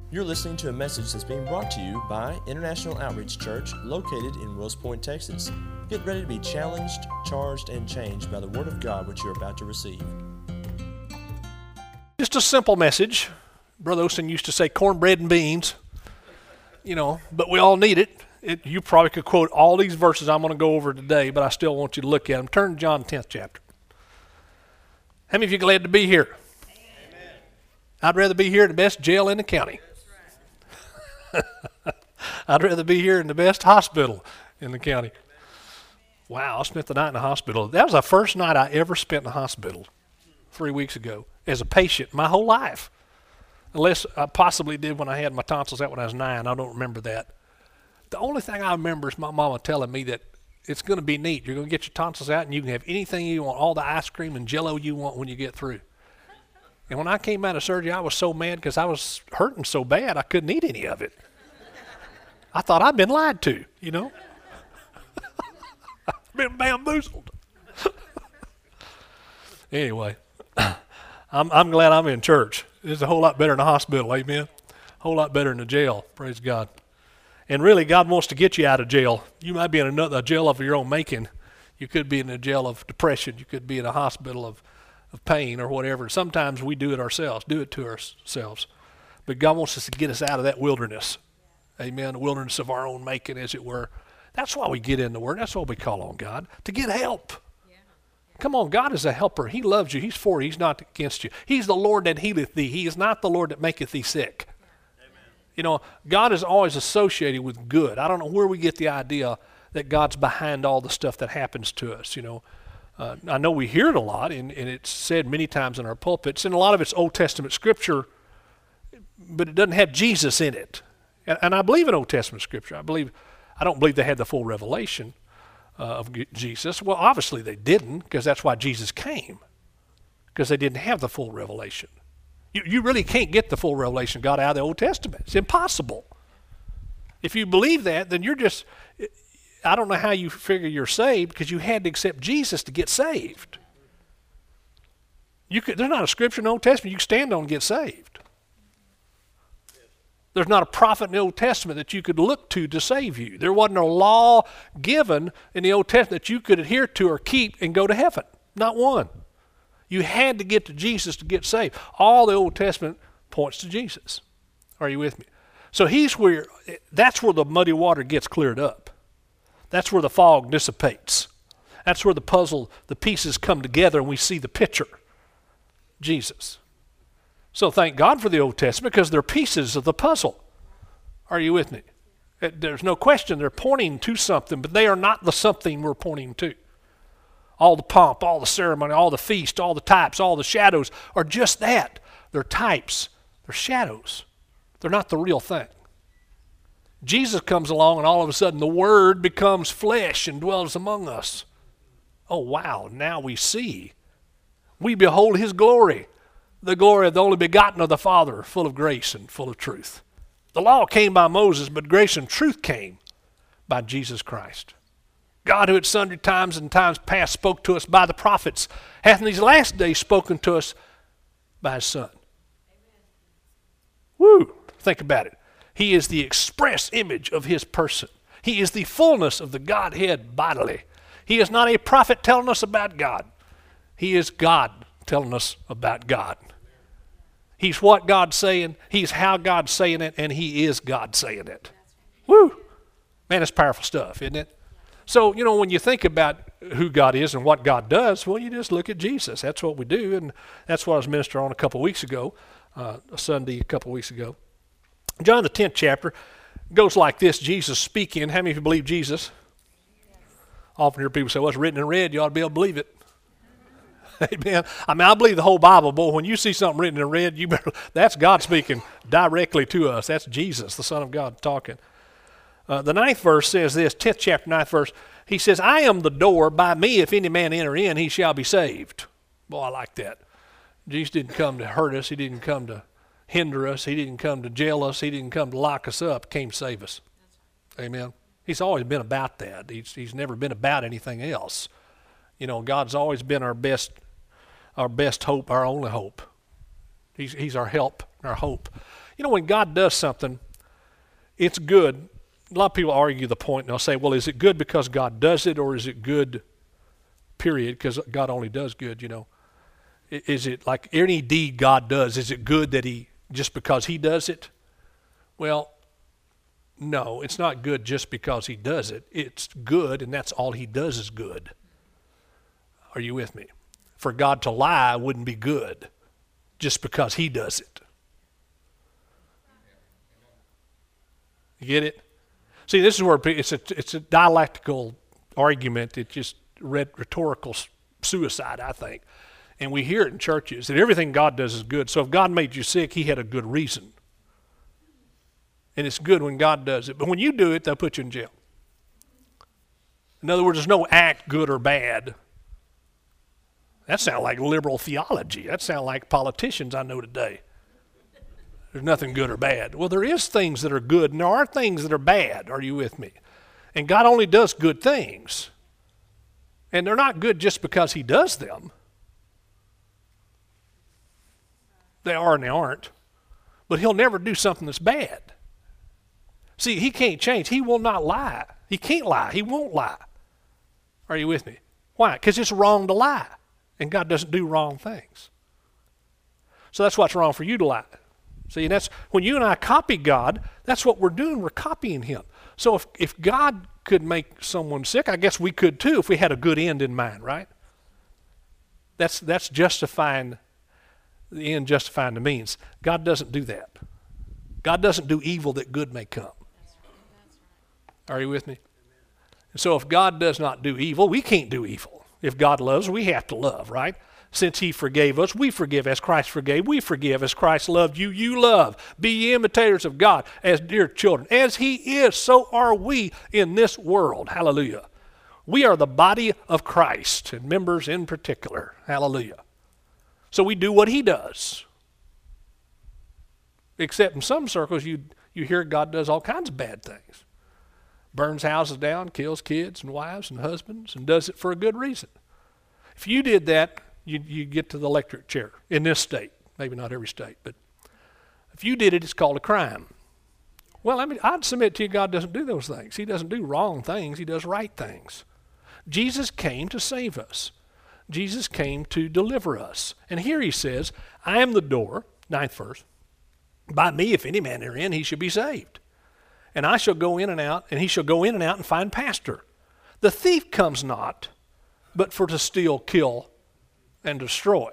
You're listening to a message that's being brought to you by International Outreach Church, located in Wills Point, Texas. Get ready to be challenged, charged, and changed by the Word of God which you're about to receive. Just a simple message. Brother Olson used to say cornbread and beans, but we all need it. You probably could quote all these verses I'm going to go over today, but I still want you to look at them. Turn to John 10th chapter. How many of you are glad to be here? Amen. I'd rather be here in the best jail in the county. I'd rather be here in the best hospital in the county. Wow, I spent the night in the hospital. That was the first night I ever spent in the hospital 3 weeks ago as a patient my whole life. Unless I possibly did when I had my tonsils out when I was 9. I don't remember that. The only thing I remember is my mama telling me that it's going to be neat. You're going to get your tonsils out and you can have anything you want, all the ice cream and Jell-O you want when you get through. And when I came out of surgery, I was so mad because I was hurting so bad I couldn't eat any of it. I thought I'd been lied to, I've been bamboozled. Anyway, I'm glad I'm in church. It's a whole lot better in the hospital, amen? A whole lot better in the jail, praise God. And really, God wants to get you out of jail. You might be in a jail of your own making. You could be in a jail of depression. You could be in a hospital of pain or whatever. Sometimes we do it ourselves, do it to ourselves. But God wants us to get us out of that wilderness. Amen, the wilderness of our own making, as it were. That's why we get in the Word. That's why we call on God, to get help. Yeah. Come on, God is a helper. He loves you. He's for you. He's not against you. He's the Lord that healeth thee. He is not the Lord that maketh thee sick. Amen. God is always associated with good. I don't know where we get the idea that God's behind all the stuff that happens to us, I know we hear it a lot, and it's said many times in our pulpits, and a lot of it's Old Testament scripture, but it doesn't have Jesus in it. And I believe in Old Testament scripture. I don't believe they had the full revelation of Jesus. Well, obviously they didn't, because that's why Jesus came, because they didn't have the full revelation. You really can't get the full revelation of God out of the Old Testament. It's impossible. If you believe that, then I don't know how you figure you're saved, because you had to accept Jesus to get saved. There's not a scripture in the Old Testament you can stand on and get saved. There's not a prophet in the Old Testament that you could look to save you. There wasn't a law given in the Old Testament that you could adhere to or keep and go to heaven. Not one. You had to get to Jesus to get saved. All the Old Testament points to Jesus. Are you with me? So that's where the muddy water gets cleared up. That's where the fog dissipates. That's where the pieces come together and we see the picture. Jesus. So thank God for the Old Testament, because they're pieces of the puzzle. Are you with me? There's no question they're pointing to something, but they are not the something we're pointing to. All the pomp, all the ceremony, all the feast, all the types, all the shadows are just that. They're types. They're shadows. They're not the real thing. Jesus comes along and all of a sudden the Word becomes flesh and dwells among us. Oh, wow, now we see. We behold His glory. The glory of the only begotten of the Father, full of grace and full of truth. The law came by Moses, but grace and truth came by Jesus Christ. God, who at sundry times and times past spoke to us by the prophets, hath in these last days spoken to us by His Son. Amen. Woo! Think about it. He is the express image of His person. He is the fullness of the Godhead bodily. He is not a prophet telling us about God. He is God telling us about God. He's what God's saying, He's how God's saying it, and He is God saying it. Woo! Man, it's powerful stuff, isn't it? So, when you think about who God is and what God does, well, you just look at Jesus. That's what we do, and that's what I was ministering on a couple weeks ago, a Sunday a couple weeks ago. John the 10th chapter goes like this, Jesus speaking. How many of you believe Jesus? Yes. Often hear people say, well, it's written in red, you ought to be able to believe it. Amen. I believe the whole Bible, boy. When you see something written in red, that's God speaking directly to us. That's Jesus, the Son of God, talking. The 9th verse says this, 10th chapter, 9th verse. He says, I am the door. By me, if any man enter in, he shall be saved. Boy, I like that. Jesus didn't come to hurt us. He didn't come to hinder us. He didn't come to jail us. He didn't come to lock us up. He came to save us. Amen. He's always been about that. He's never been about anything else. God's always been our best hope, our only hope. He's our help, our hope. You know, when God does something, it's good. A lot of people argue the point, and they'll say, well, is it good because God does it, or is it good, period, because God only does good, you know? Is it like any deed God does, is it good that just because he does it? Well, no, it's not good just because he does it. It's good, and that's all he does is good. Are you with me? For God to lie wouldn't be good just because he does it. You get it? See, this is where it's a dialectical argument. It's just rhetorical suicide, I think. And we hear it in churches that everything God does is good. So if God made you sick, he had a good reason. And it's good when God does it. But when you do it, they'll put you in jail. In other words, there's no act good or bad. That sounds like liberal theology. That sounds like politicians I know today. There's nothing good or bad. Well, there is things that are good, and there are things that are bad. Are you with me? And God only does good things. And they're not good just because he does them. They are and they aren't. But he'll never do something that's bad. See, he can't change. He will not lie. He can't lie. He won't lie. Are you with me? Why? Because it's wrong to lie. And God doesn't do wrong things. So that's what's wrong for you to lie. See, and that's when you and I copy God, that's what we're doing. We're copying him. So if God could make someone sick, I guess we could too if we had a good end in mind, right? That's justifying the end, justifying the means. God doesn't do that. God doesn't do evil that good may come. Are you with me? And so if God does not do evil, we can't do evil. If God loves, we have to love, right? Since he forgave us, we forgive. As Christ forgave, we forgive. As Christ loved you, you love. Be ye imitators of God as dear children. As he is, so are we in this world. Hallelujah. We are the body of Christ, and members in particular. Hallelujah. So we do what he does. Except in some circles, you hear God does all kinds of bad things. Burns houses down, kills kids and wives and husbands, and does it for a good reason. If you did that, you get to the electric chair in this state. Maybe not every state, but if you did it, it's called a crime. Well, I'd submit to you God doesn't do those things. He doesn't do wrong things. He does right things. Jesus came to save us. Jesus came to deliver us. And here he says, I am the door, 9th verse. By me, if any man therein, he shall be saved. And I shall go in and out, and he shall go in and out and find pasture. The thief comes not, but for to steal, kill, and destroy.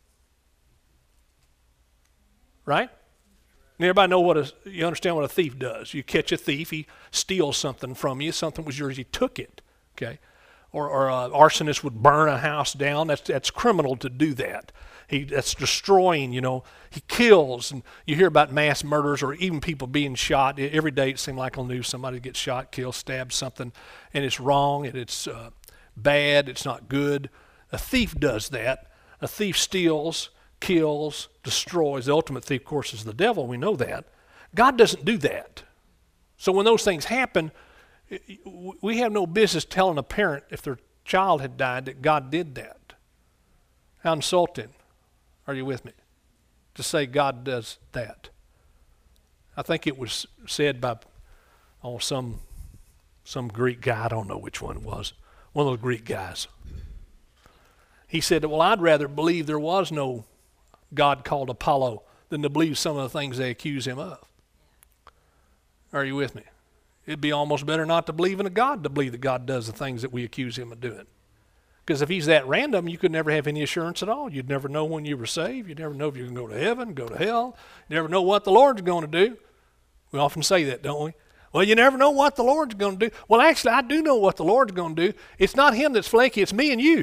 Right? And everybody know you understand what a thief does. You catch a thief, he steals something from you. Something was yours, he took it. Okay? Or an arsonist would burn a house down. That's criminal to do that. That's destroying, you know. He kills, and you hear about mass murders or even people being shot. Every day it seems like on the news somebody gets shot, killed, stabbed, something, and it's wrong, and it's bad, it's not good. A thief does that. A thief steals, kills, destroys. The ultimate thief, of course, is the devil. We know that. God doesn't do that. So when those things happen, we have no business telling a parent if their child had died that God did that. How insulting. Are you with me? To say God does that. I think it was said by some Greek guy. I don't know which one it was. One of those Greek guys. He said, well, I'd rather believe there was no God called Apollo than to believe some of the things they accuse him of. Are you with me? It'd be almost better not to believe in a God to believe that God does the things that we accuse him of doing. Because if he's that random, you could never have any assurance at all. You'd never know when you were saved. You'd never know if you can go to heaven, go to hell. You never know what the Lord's going to do. We often say that, don't we? Well, you never know what the Lord's going to do. Well, actually, I do know what the Lord's going to do. It's not him that's flaky. It's me and you.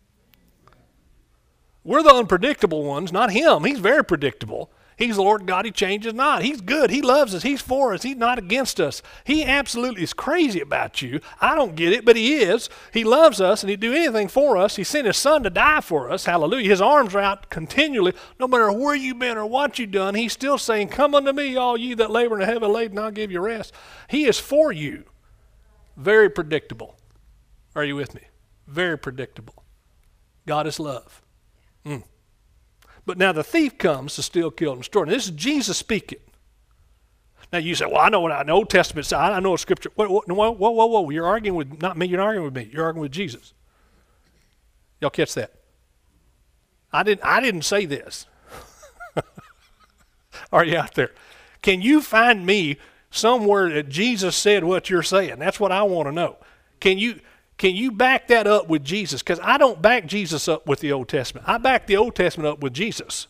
We're the unpredictable ones, not him. He's very predictable. He's the Lord God. He changes not. He's good. He loves us. He's for us. He's not against us. He absolutely is crazy about you. I don't get it, but he is. He loves us, and he'd do anything for us. He sent his son to die for us. Hallelujah. His arms are out continually. No matter where you've been or what you've done, he's still saying, come unto me, all ye that labor and are heavy laden, and I'll give you rest. He is for you. Very predictable. Are you with me? Very predictable. God is love. But now the thief comes to steal, kill, and destroy. Now, this is Jesus speaking. Now you say, well, I know what the Old Testament says. I know what Scripture. Whoa. You're arguing with not me. You're not arguing with me. You're arguing with Jesus. Y'all catch that? I didn't say this. Are you out there? Can you find me somewhere that Jesus said what you're saying? That's what I want to know. Can you back that up with Jesus? Because I don't back Jesus up with the Old Testament. I back the Old Testament up with Jesus.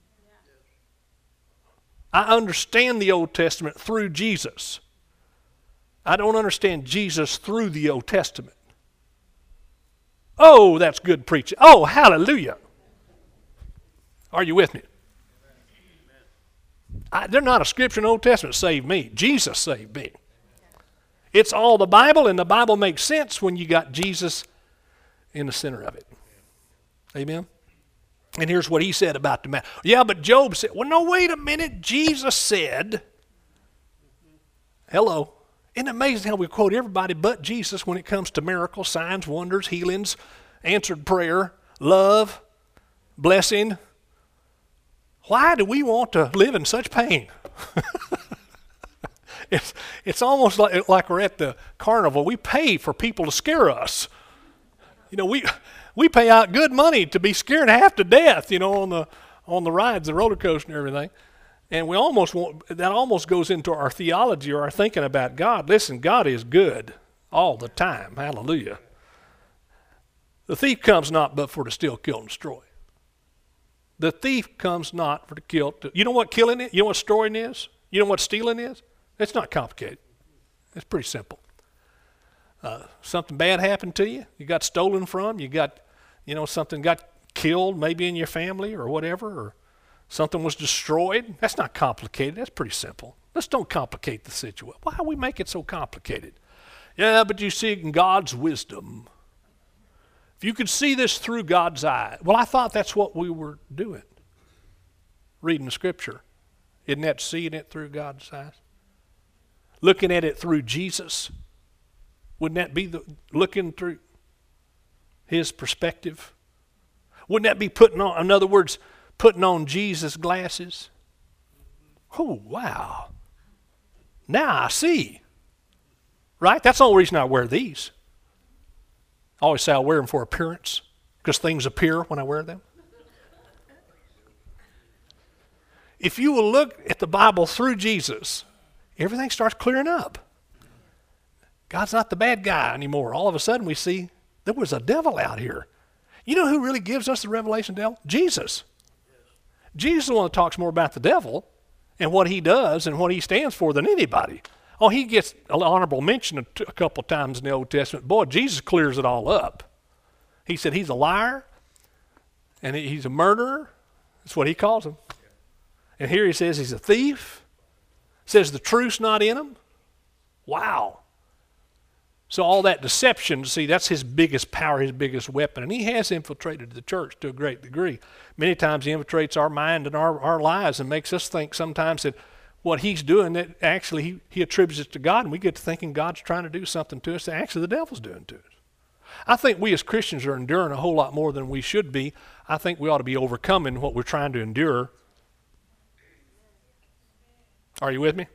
I understand the Old Testament through Jesus. I don't understand Jesus through the Old Testament. Oh, that's good preaching. Oh, hallelujah. Are you with me? They're not a Scripture in the Old Testament saved me. Jesus saved me. It's all the Bible, and the Bible makes sense when you got Jesus in the center of it. Amen? And here's what he said about the man. Yeah, but Job said, well, no, wait a minute. Jesus said, hello. Isn't it amazing how we quote everybody but Jesus when it comes to miracles, signs, wonders, healings, answered prayer, love, blessing? Why do we want to live in such pain? It's almost like we're at the carnival. We pay for people to scare us. You know, we pay out good money to be scared half to death, you know, on the rides, the roller coaster and everything. And we that almost goes into our theology or our thinking about God. Listen, God is good all the time. Hallelujah. The thief comes not but for to steal, kill, and destroy. The thief comes not for to kill. You know what killing is? You know what destroying is? You know what stealing is? It's not complicated. It's pretty simple. Something bad happened to you. You got stolen from. You got, something got killed maybe in your family or whatever, or something was destroyed. That's not complicated. That's pretty simple. Let's don't complicate the situation. Why do we make it so complicated? Yeah, but you see in God's wisdom. If you could see this through God's eye. Well, I thought that's what we were doing. Reading the Scripture. Isn't that seeing it through God's eyes? Looking at it through Jesus. Wouldn't that be looking through his perspective? Wouldn't that be putting on Jesus' glasses? Oh, wow. Now I see. Right? That's the only reason I wear these. I always say I wear them for appearance because things appear when I wear them. If you will look at the Bible through Jesus, everything starts clearing up. God's not the bad guy anymore. All of a sudden we see there was a devil out here. You know who really gives us the revelation of the devil? Jesus. Jesus is the one that talks more about the devil and what he does and what he stands for than anybody. Oh, he gets an honorable mention a couple times in the Old Testament. Boy, Jesus clears it all up. He said he's a liar and he's a murderer. That's what he calls him. And here he says he's a thief. Says the truth's not in him. Wow. So all that deception, see, that's his biggest power, his biggest weapon. And he has infiltrated the church to a great degree. Many times he infiltrates our mind and our lives and makes us think sometimes that what he's doing, that actually he attributes it to God, and we get to thinking God's trying to do something to us that actually the devil's doing to us. I think we as Christians are enduring a whole lot more than we should be. I think we ought to be overcoming what we're trying to endure. Are you with me?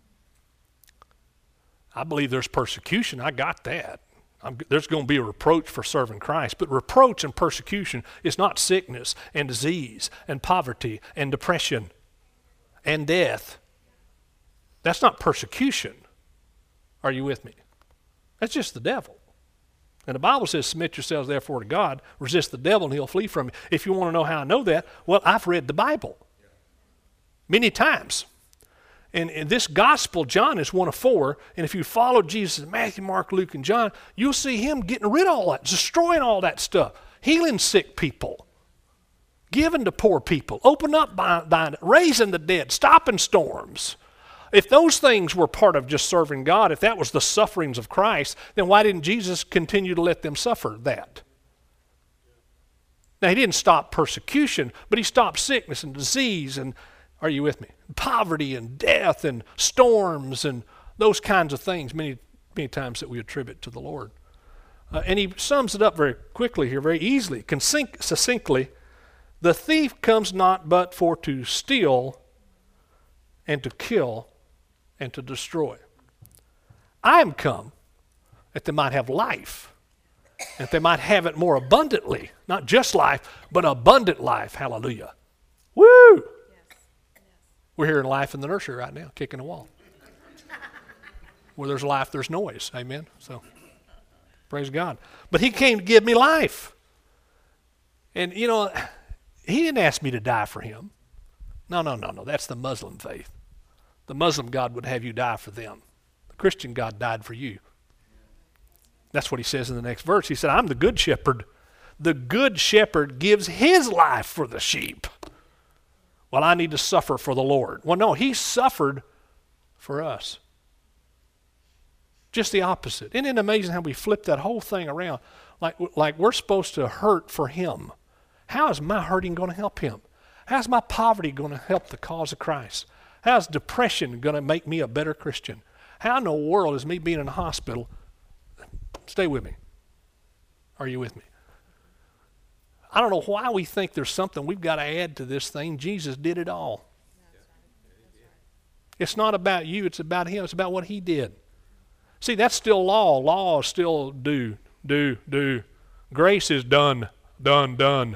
I believe there's persecution. I got that. There's going to be a reproach for serving Christ. But reproach and persecution is not sickness and disease and poverty and depression and death. That's not persecution. Are you with me? That's just the devil. And the Bible says, submit yourselves therefore to God, resist the devil and he'll flee from you. If you want to know how I know that, well, I've read the Bible many times. And this gospel, John is one of four, and if you follow Jesus in Matthew, Mark, Luke, and John, you'll see him getting rid of all that, destroying all that stuff, healing sick people, giving to poor people, opening up, raising the dead, stopping storms. If those things were part of just serving God, if that was the sufferings of Christ, then why didn't Jesus continue to let them suffer that? Now, he didn't stop persecution, but he stopped sickness and disease and, are you with me? Poverty and death and storms and those kinds of things many times that we attribute to the Lord. And he sums it up very quickly here, very easily, succinctly. The thief comes not but for to steal and to kill and to destroy. I am come that they might have life, that they might have it more abundantly. Not just life, but abundant life. Hallelujah. Woo! Yes. We're hearing life in the nursery right now, kicking the wall. Where there's life, there's noise. Amen? So, praise God. But he came to give me life. And, you know, he didn't ask me to die for him. No. That's the Muslim faith. The Muslim God would have you die for them. The Christian God died for you. That's what he says in the next verse. He said, I'm the good shepherd. The good shepherd gives his life for the sheep. Well, I need to suffer for the Lord. Well, no, he suffered for us. Just the opposite. Isn't it amazing how we flip that whole thing around? Like we're supposed to hurt for him. How is my hurting going to help him? How's my poverty going to help the cause of Christ? How's depression going to make me a better Christian? How in the world is me being in a hospital? Stay with me. Are you with me? I don't know why we think there's something we've got to add to this thing. Jesus did it all. It's not about you. It's about him. It's about what he did. See, that's still law. Law is still do. Grace is done. Amen.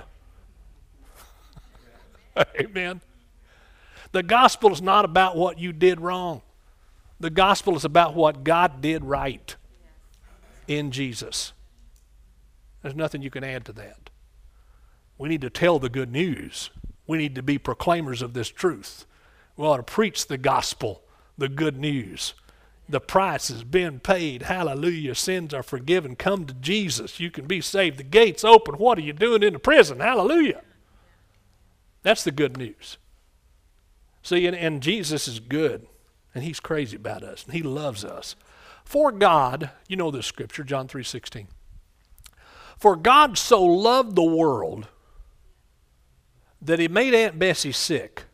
The gospel is not about what you did wrong. The gospel is about what God did right in Jesus. There's nothing you can add to that. We need to tell the good news. We need to be proclaimers of this truth. We ought to preach the gospel, the good news. The price has been paid. Hallelujah. Sins are forgiven. Come to Jesus. You can be saved. The gate's open. What are you doing in the prison? Hallelujah. That's the good news. See, and Jesus is good, and he's crazy about us, and he loves us. For God, you know this scripture, John 3:16. For God so loved the world that he made Aunt Bessie sick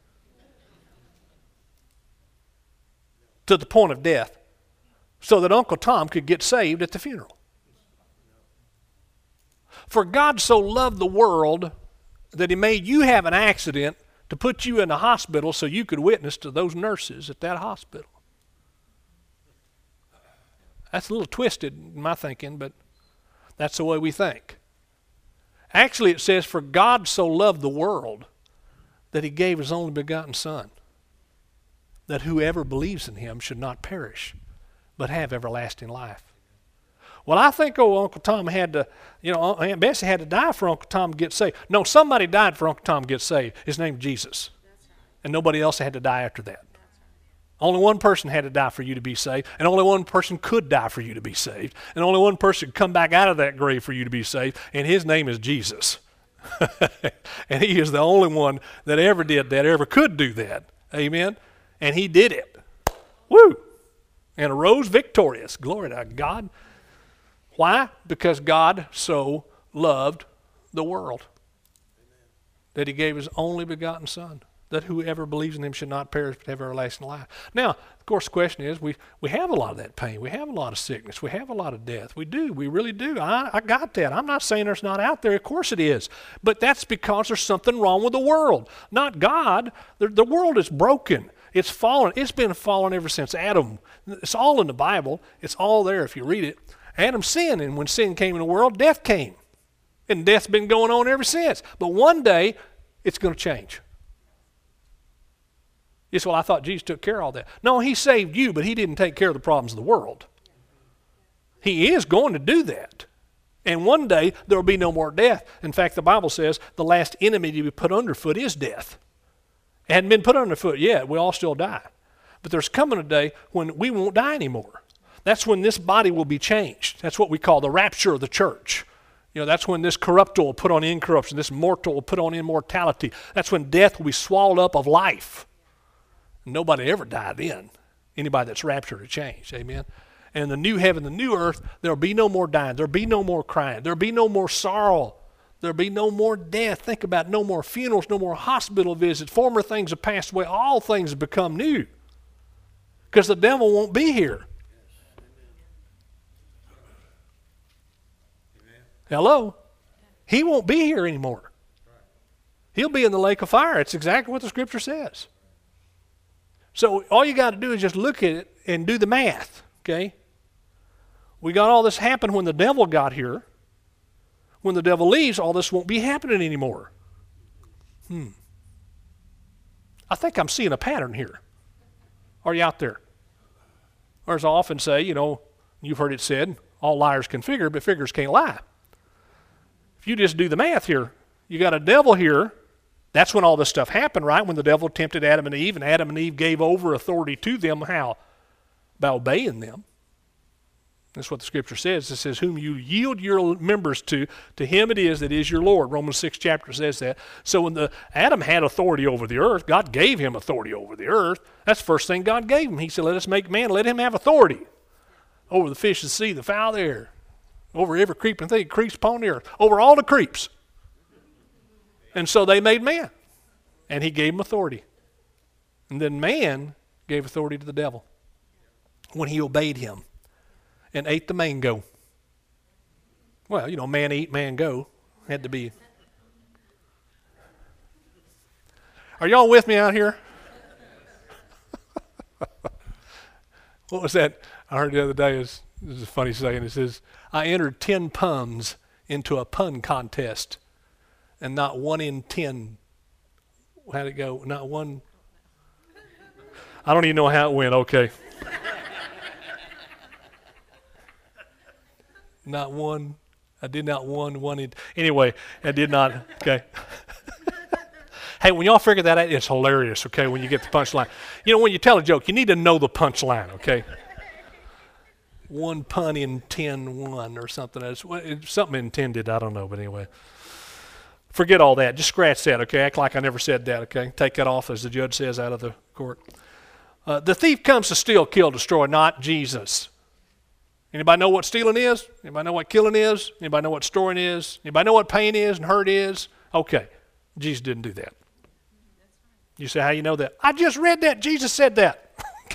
to the point of death so that Uncle Tom could get saved at the funeral. For God so loved the world that he made you have an accident to put you in the hospital so you could witness to those nurses at that hospital. That's a little twisted in my thinking, but that's the way we think. Actually, it says, for God so loved the world that he gave his only begotten Son, that whoever believes in him should not perish, but have everlasting life. Well, I think Uncle Tom had to, Aunt Bessie had to die for Uncle Tom to get saved. No, somebody died for Uncle Tom to get saved. His name's Jesus. And nobody else had to die after that. Only one person had to die for you to be saved, and only one person could die for you to be saved, and only one person could come back out of that grave for you to be saved, and his name is Jesus. And he is the only one that ever did that, ever could do that. Amen? And he did it. Woo! And arose victorious. Glory to God. Why? Because God so loved the world that he gave his only begotten Son, that whoever believes in him should not perish but have everlasting life. Now, of course, the question is, we have a lot of that pain. We have a lot of sickness. We have a lot of death. We do. We really do. I got that. I'm not saying there's not out there. Of course it is. But that's because there's something wrong with the world, not God. The world is broken. It's fallen. It's been fallen ever since Adam. It's all in the Bible. It's all there if you read it. Adam sinned, and when sin came in the world, death came. And death's been going on ever since. But one day, it's going to change. Yes, well, I thought Jesus took care of all that. No, he saved you, but he didn't take care of the problems of the world. He is going to do that. And one day, there will be no more death. In fact, the Bible says the last enemy to be put underfoot is death. It hadn't been put underfoot yet. We all still die. But there's coming a day when we won't die anymore. That's when this body will be changed. That's what we call the rapture of the church. That's when this corruptible will put on incorruption, this mortal will put on immortality. That's when death will be swallowed up of life. Nobody ever died then. Anybody that's raptured or changed. Amen. And the new heaven, the new earth, there'll be no more dying. There'll be no more crying. There'll be no more sorrow. There'll be no more death. Think about it. No more funerals, no more hospital visits. Former things have passed away. All things have become new. Because the devil won't be here. Hello? He won't be here anymore. He'll be in the lake of fire. It's exactly what the scripture says. So all you got to do is just look at it and do the math, okay? We got all this happen when the devil got here. When the devil leaves, all this won't be happening anymore. I think I'm seeing a pattern here. Are you out there? Or as I often say, you've heard it said, all liars can figure, but figures can't lie. If you just do the math here, you got a devil here. That's when all this stuff happened, right? When the devil tempted Adam and Adam and Eve gave over authority to them. How? By obeying them. That's what the Scripture says. It says, whom you yield your members to him it is that is your Lord. Romans 6 chapter says that. So when Adam had authority over the earth, God gave him authority over the earth. That's the first thing God gave him. He said, let us make man, let him have authority over the fish of the sea, the fowl of the air, over every creeping thing that creeps upon the earth, over all the creeps. And so they made man, and he gave him authority. And then man gave authority to the devil when he obeyed him and ate the mango. Well, man eat, man go. Had to be. Are y'all with me out here? What was that? I heard the other day, this is a funny saying. It says, I entered 10 puns into a pun contest, and not 1 in 10. How'd it go? Not one. I don't even know how it went. Okay. Not one. I did not one. Anyway, I did not. Okay. Hey, when y'all figure that out, it's hilarious, okay, when you get the punchline. When you tell a joke, you need to know the punchline, okay? 1 pun in 10, 1 or something. It's something intended, I don't know, but anyway. Forget all that. Just scratch that, okay? Act like I never said that, okay? Take that off, as the judge says, out of the court. The thief comes to steal, kill, destroy, not Jesus. Anybody know what stealing is? Anybody know what killing is? Anybody know what destroying is? Anybody know what pain is and hurt is? Okay, Jesus didn't do that. You say, how you know that? I just read that. Jesus said that.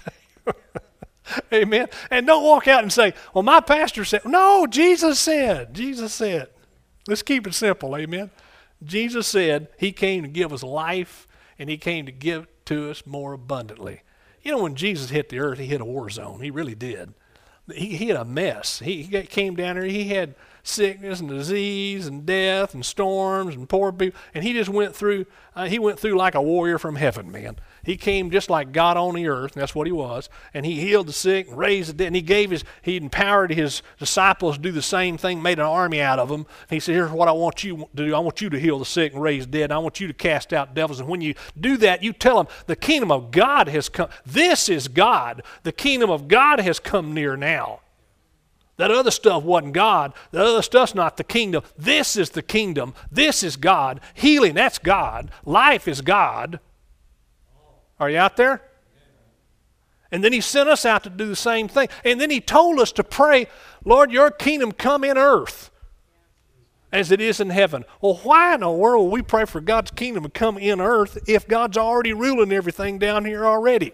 Amen. And don't walk out and say, well, my pastor said. No, Jesus said. Jesus said. Let's keep it simple. Amen. Jesus said he came to give us life, and he came to give to us more abundantly. When Jesus hit the earth, he hit a war zone. He really did. He had a mess. He came down here. He had sickness and disease and death and storms and poor people. And he just went through, like a warrior from heaven, man. He came just like God on the earth, and that's what he was. And he healed the sick and raised the dead. And he empowered his disciples to do the same thing, made an army out of them. And he said, here's what I want you to do. I want you to heal the sick and raise the dead. And I want you to cast out devils. And when you do that, you tell them the kingdom of God has come. This is God. The kingdom of God has come near now. That other stuff wasn't God. That other stuff's not the kingdom. This is the kingdom. This is God. Healing, that's God. Life is God. Are you out there? And then he sent us out to do the same thing. And then he told us to pray, Lord, your kingdom come in earth as it is in heaven. Well, why in the world will we pray for God's kingdom to come in earth if God's already ruling everything down here already?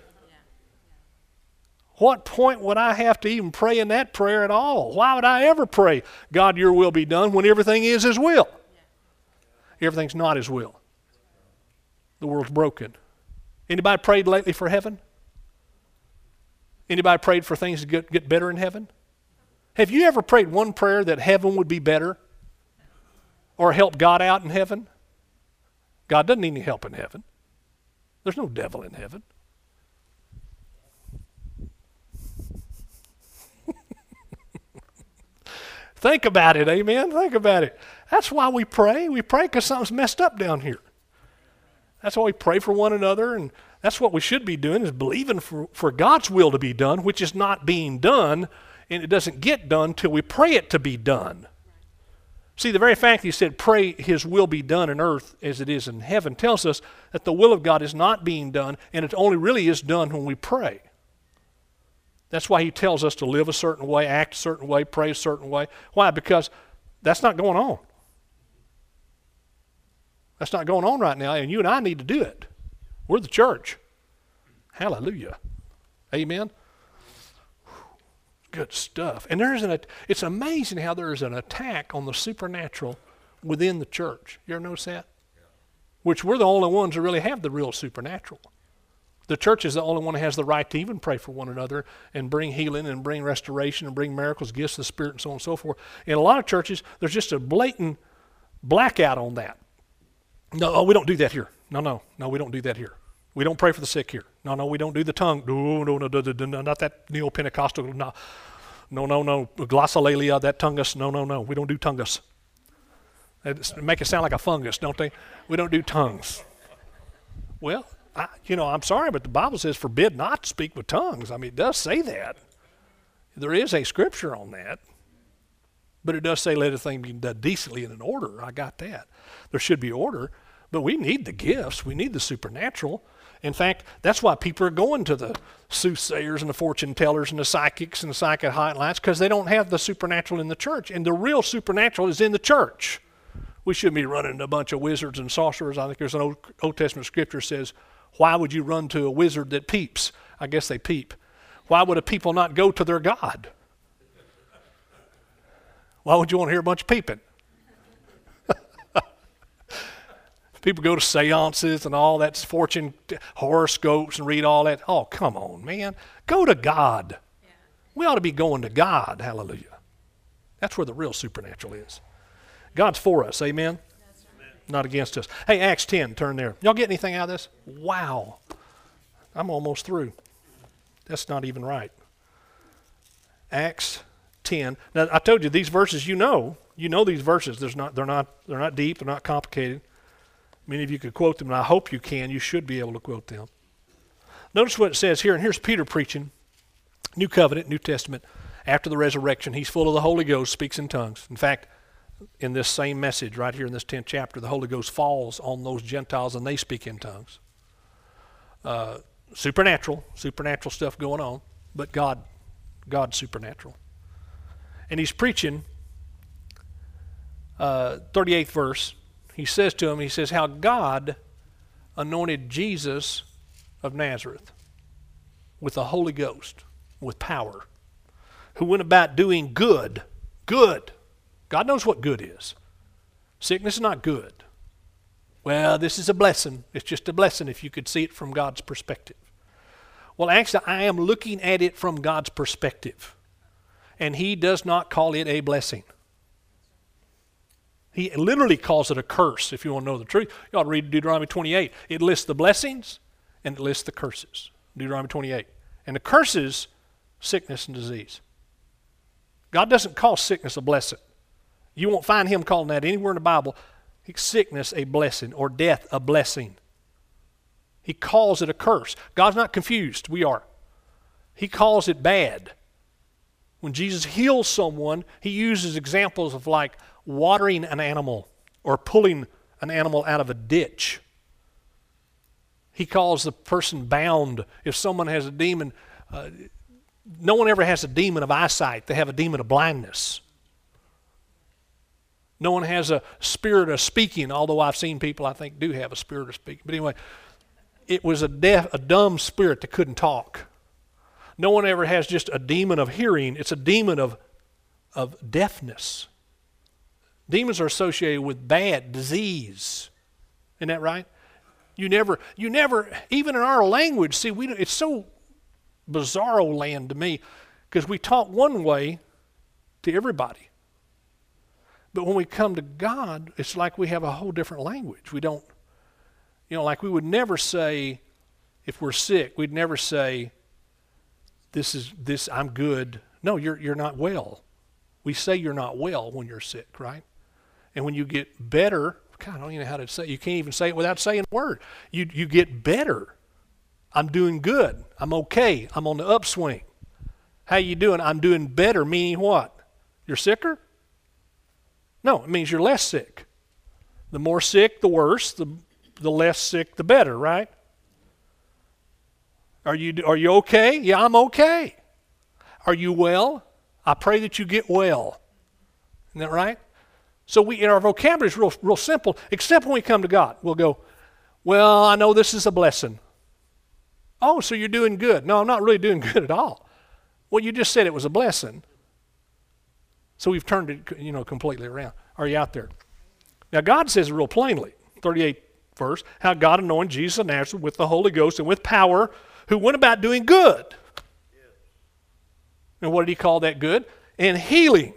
What point would I have to even pray in that prayer at all? Why would I ever pray, God, your will be done, when everything is his will? Everything's not his will. The world's broken. Anybody prayed lately for heaven? Anybody prayed for things to get better in heaven? Have you ever prayed one prayer that heaven would be better? Or help God out in heaven? God doesn't need any help in heaven. There's no devil in heaven. Think about it, amen? Think about it. That's why we pray. We pray because something's messed up down here. That's why we pray for one another, and that's what we should be doing, is believing for God's will to be done, which is not being done, and it doesn't get done till we pray it to be done. See, the very fact he said, pray his will be done in earth as it is in heaven, tells us that the will of God is not being done, and it only really is done when we pray. That's why he tells us to live a certain way, act a certain way, pray a certain way. Why? Because that's not going on. That's not going on right now, and you and I need to do it. We're the church. Hallelujah. Amen. Good stuff. And it's amazing how there's an attack on the supernatural within the church. You ever notice that? Which we're the only ones that really have the real supernatural. The church is the only one that has the right to even pray for one another and bring healing and bring restoration and bring miracles, gifts of the Spirit, and so on and so forth. In a lot of churches, there's just a blatant blackout on that. No, we don't do that here. No, we don't do that here. We don't pray for the sick here. No, we don't do the tongue. No, not that neo-Pentecostal. No, glossolalia, that tungus. No, we don't do tungus. They make it sound like a fungus, don't they? We don't do tongues. Well, I'm sorry, but the Bible says forbid not to speak with tongues. I mean, it does say that. There is a scripture on that. But it does say let everything be done decently and in order. I got that. There should be order. But we need the gifts. We need the supernatural. In fact, that's why people are going to the soothsayers and the fortune tellers and the psychics and the psychic hotlines, because they don't have the supernatural in the church. And the real supernatural is in the church. We shouldn't be running to a bunch of wizards and sorcerers. I think there's an Old Testament scripture says, why would you run to a wizard that peeps? I guess they peep. Why would a people not go to their God? Why would you want to hear a bunch of peeping? People go to seances and all that fortune horoscopes and read all that. Oh, come on, man. Go to God. Yeah. We ought to be going to God. Hallelujah. That's where the real supernatural is. God's for us. Amen? Not against us. Hey, Acts 10, turn there. Y'all get anything out of this? Wow. I'm almost through. That's not even right. Acts 10. Now, I told you these verses, you know these verses. They're not deep. They're not complicated. Many of you could quote them, and I hope you can. You should be able to quote them. Notice what it says here, and here's Peter preaching. New Covenant, New Testament. After the resurrection, he's full of the Holy Ghost, speaks in tongues. In fact, in this same message right here in this 10th chapter, the Holy Ghost falls on those Gentiles, and they speak in tongues. Supernatural stuff going on, but God's supernatural. And he's preaching, 38th verse. He says to him, how God anointed Jesus of Nazareth with the Holy Ghost, with power, who went about doing good. Good. God knows what good is. Sickness is not good. Well, this is a blessing. It's just a blessing if you could see it from God's perspective. Well, actually, I am looking at it from God's perspective. And he does not call it a blessing. He literally calls it a curse, if you want to know the truth. You ought to read Deuteronomy 28. It lists the blessings and it lists the curses. Deuteronomy 28. And the curses, sickness and disease. God doesn't call sickness a blessing. You won't find him calling that anywhere in the Bible. Sickness a blessing or death a blessing. He calls it a curse. God's not confused. We are. He calls it bad. When Jesus heals someone, he uses examples of like watering an animal or pulling an animal out of a ditch. He calls the person bound. If someone has a demon, no one ever has a demon of eyesight. They have a demon of blindness. No one has a spirit of speaking, although I've seen people I think do have a spirit of speaking. But anyway, it was a dumb spirit that couldn't talk. No one ever has just a demon of hearing. It's a demon of deafness. Demons are associated with bad disease. Isn't that right? You never, even in our language, see, it's so bizarro land to me because we talk one way to everybody. But when we come to God, it's like we have a whole different language. We don't, like we would never say, if we're sick, we'd never say, I'm good. No, you're not well. We say you're not well when you're sick, right? And when you get better, God, I don't even know how to say it. You can't even say it without saying a word. You get better. I'm doing good. I'm okay. I'm on the upswing. How you doing? I'm doing better, meaning what? You're sicker? No, it means you're less sick. The more sick, the worse. The less sick, the better, right? Are you okay? Yeah, I'm okay. Are you well? I pray that you get well. Isn't that right? So our vocabulary is real simple, except when we come to God. We'll go, well, I know this is a blessing. Oh, so you're doing good. No, I'm not really doing good at all. Well, you just said it was a blessing. So we've turned it, completely around. Are you out there? Now, God says it real plainly, 38 verse, how God anointed Jesus of Nazareth with the Holy Ghost and with power, who went about doing good. And what did he call that good? And healing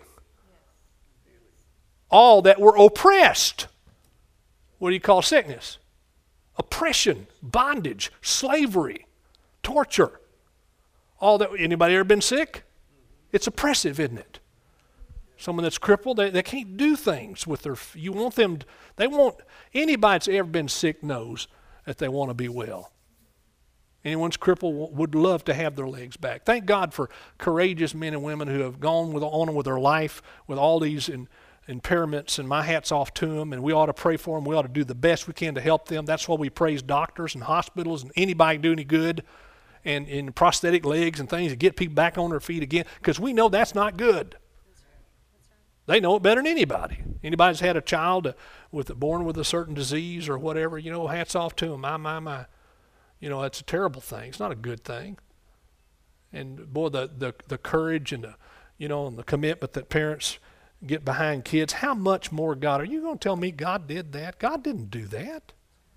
all that were oppressed. What do you call sickness? Oppression, bondage, slavery, torture. All that. Anybody ever been sick? It's oppressive, isn't it? Someone that's crippled, they can't do things with their. You want them. They want anybody that's ever been sick knows that they want to be well. Anyone's crippled would love to have their legs back. Thank God for courageous men and women who have gone on with their life with all these impairments, and my hat's off to them, and we ought to pray for them. We ought to do the best we can to help them. That's why we praise doctors and hospitals and anybody do any good, and in prosthetic legs and things to get people back on their feet again, because we know that's not good. They know it better than anybody. Anybody's had a child born with a certain disease or whatever, hats off to them. My. It's a terrible thing. It's not a good thing. And boy, the courage and and the commitment that parents get behind kids. How much more God? Are you going to tell me God did that? God didn't do that.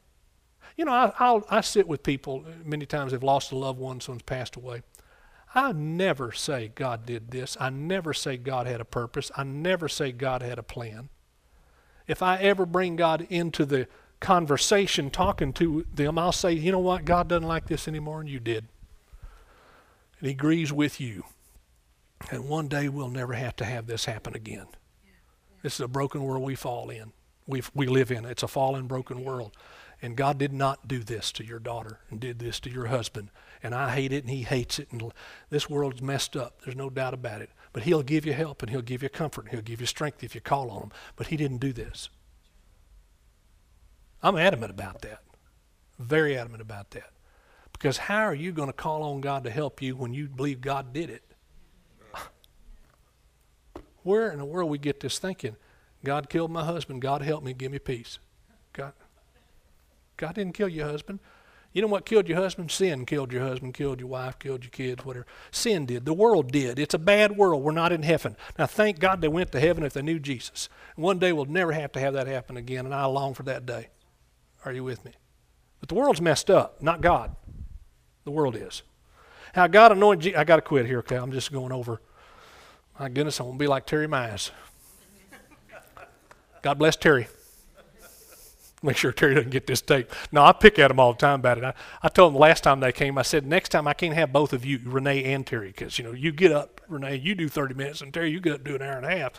I sit with people many times they've lost a loved one, someone's passed away. I never say God did this. I never say God had a purpose. I never say God had a plan. If I ever bring God into the conversation talking to them, I'll say, you know what, God doesn't like this anymore, and you did. And he agrees with you. And one day we'll never have to have this happen again. This is a broken world we fall in. We live in. It's a fallen, broken world. And God did not do this to your daughter and did this to your husband. And I hate it and he hates it. And this world's messed up. There's no doubt about it. But he'll give you help and he'll give you comfort and he'll give you strength if you call on him. But he didn't do this. I'm adamant about that. Very adamant about that. Because how are you going to call on God to help you when you believe God did it? Where in the world we get this thinking? God killed my husband. God help me. Give me peace. God didn't kill your husband. You know what killed your husband? Sin killed your husband, killed your wife, killed your kids, whatever. Sin did. The world did. It's a bad world. We're not in heaven. Now, thank God they went to heaven if they knew Jesus. One day we'll never have to have that happen again, and I long for that day. Are you with me? But the world's messed up, not God. The world is. How God anointed Jesus. I got to quit here, okay? I'm just going over. My goodness, I'm going to be like Terry Mize. God bless Terry. Make sure Terry doesn't get this tape. No, I pick at him all the time about it. I told him the last time they came, I said, next time I can't have both of you, Renee and Terry, because, you get up, Renee, you do 30 minutes, and Terry, you get up and do an hour and a half.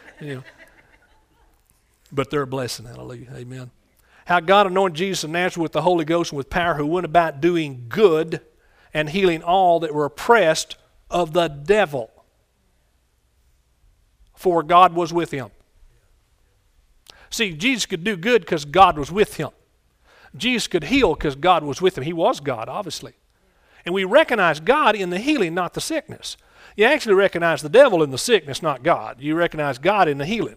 But they're a blessing, hallelujah, amen. How God anointed Jesus of Nazareth with the Holy Ghost and with power, who went about doing good and healing all that were oppressed of the devil. For God was with him. See, Jesus could do good because God was with him. Jesus could heal because God was with him. He was God, obviously. And we recognize God in the healing, not the sickness. You actually recognize the devil in the sickness, not God. You recognize God in the healing.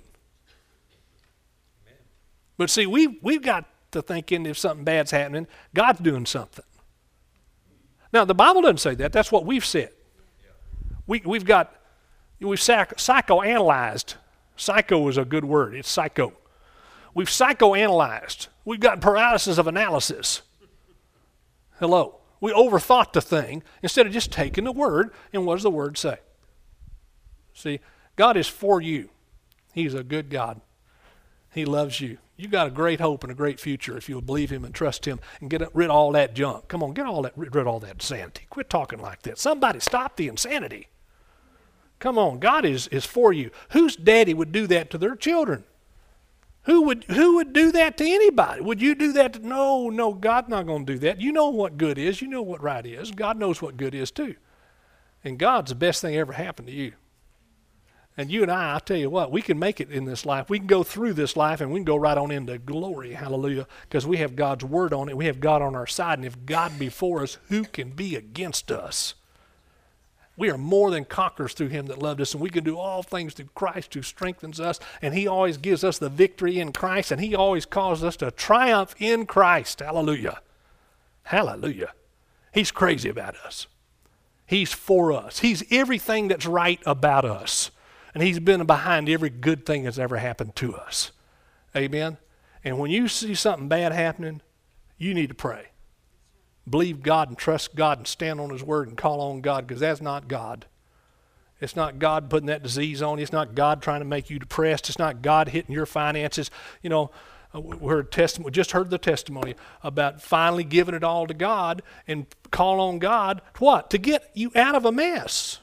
But see, we've got to thinking if something bad's happening, God's doing something. Now, the Bible doesn't say that. That's what we've said. We've psychoanalyzed. Psycho is a good word. It's psycho. We've psychoanalyzed. We've got paralysis of analysis. Hello. We overthought the thing instead of just taking the word, and what does the word say? See, God is for you. He's a good God. He loves you. You got a great hope and a great future if you'll believe him and trust him and get rid of all that junk. Come on, rid of all that insanity. Quit talking like that. Somebody stop the insanity. Come on, God is for you. Whose daddy would do that to their children? Who would do that to anybody? Would you do that to, no, God's not going to do that. You know what good is. You know what right is. God knows what good is too. And God's the best thing ever happened to you. And you and I tell you what, we can make it in this life. We can go through this life and we can go right on into glory, hallelujah, because we have God's word on it. We have God on our side. And if God be for us, who can be against us? We are more than conquerors through him that loved us, and we can do all things through Christ who strengthens us, and he always gives us the victory in Christ, and he always causes us to triumph in Christ. Hallelujah. Hallelujah. He's crazy about us. He's for us. He's everything that's right about us, and he's been behind every good thing that's ever happened to us. Amen? And when you see something bad happening, you need to pray. Believe God and trust God and stand on His word and call on God, because that's not God. It's not God putting that disease on you. It's not God trying to make you depressed. It's not God hitting your finances. You know, we just heard the testimony about finally giving it all to God and call on God. What? To get you out of a mess.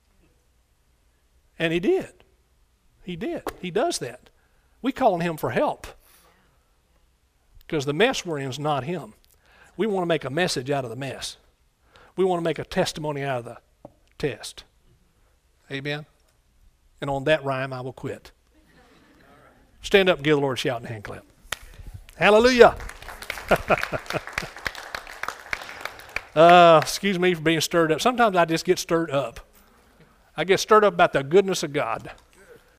And He did. He did. He does that. We call on Him for help, because the mess we're in is not Him. We want to make a message out of the mess. We want to make a testimony out of the test. Amen? And on that rhyme, I will quit. Stand up and give the Lord a shout and hand clap. Hallelujah. Excuse me for being stirred up. Sometimes I just get stirred up. I get stirred up about the goodness of God.